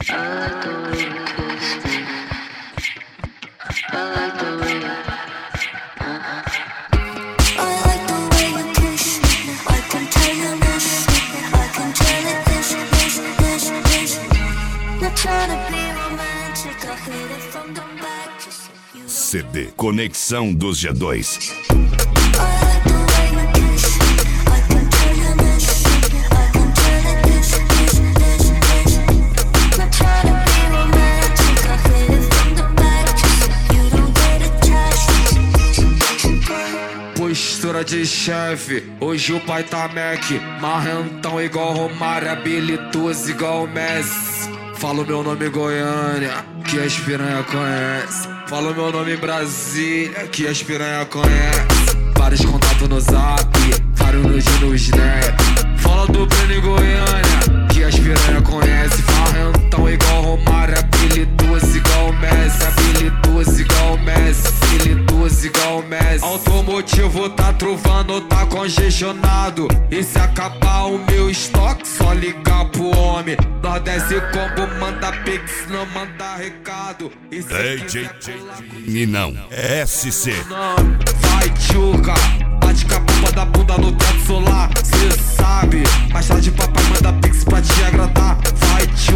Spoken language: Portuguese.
CD Conexão dos G2. Postura de chefe, hoje o pai tá Mac. Marrentão igual Romário, habilidoso igual Messi. Falo meu nome Goiânia, que as piranha conhece. Falo meu nome Brasília, que as piranha conhece. Vários contatos no zap, vários no snap. Fala do Breno em Goiânia, que as piranha conhece. Marrentão igual Romário, habilidoso igual Messi. Habilidoso igual Messi, habilidoso igual Messi. Automotivo tá trovando, tá congestionado. E se acabar o meu estoque, só ligar pro homem. Nordeste combo, manda pix, não manda recado. E não, SC. Vai tchuca, bate com a pompa da bunda no teto solar. Cê sabe, mais tarde papai manda pix pra te agradar. Vai tchuca.